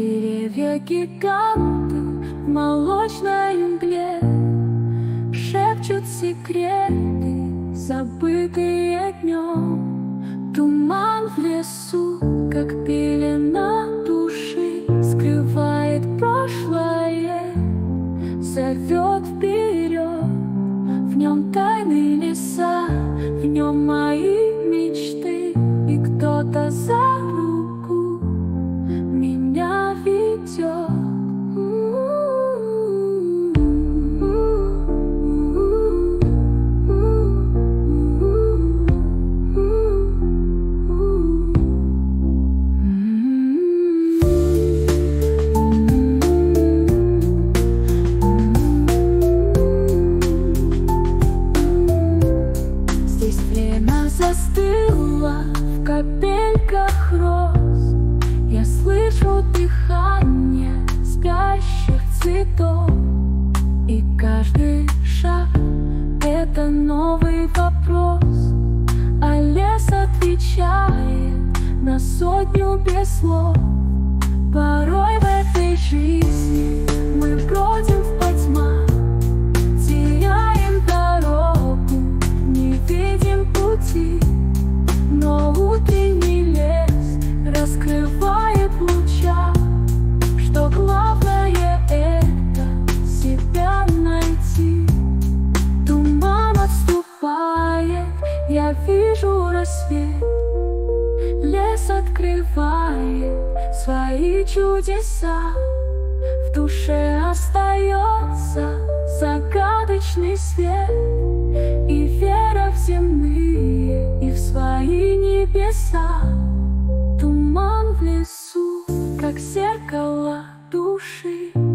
Деревья-гиганты в молочной мгле шепчут секреты, забытые днем. Туман в лесу, как пелена души, скрывает прошлое, зовет вперед. В нем тайны леса, в нем мои мечты, и кто-то за руку меня ведет. Застыла в капельках роз, я слышу дыхание спящих цветов, и каждый шаг — это новый вопрос, а лес отвечает на сотню без слов. Порой в этой жизни мы бродим в потьмах, теряем дорогу, не видим пути. Но утренний лес раскрывает в лучах, что главное — это себя найти. Туман отступает, я вижу рассвет. Лес открывает свои чудеса. В душе остается загадочный свет и вера в земные и в свои небеса. Туман в лесу, как зеркало души.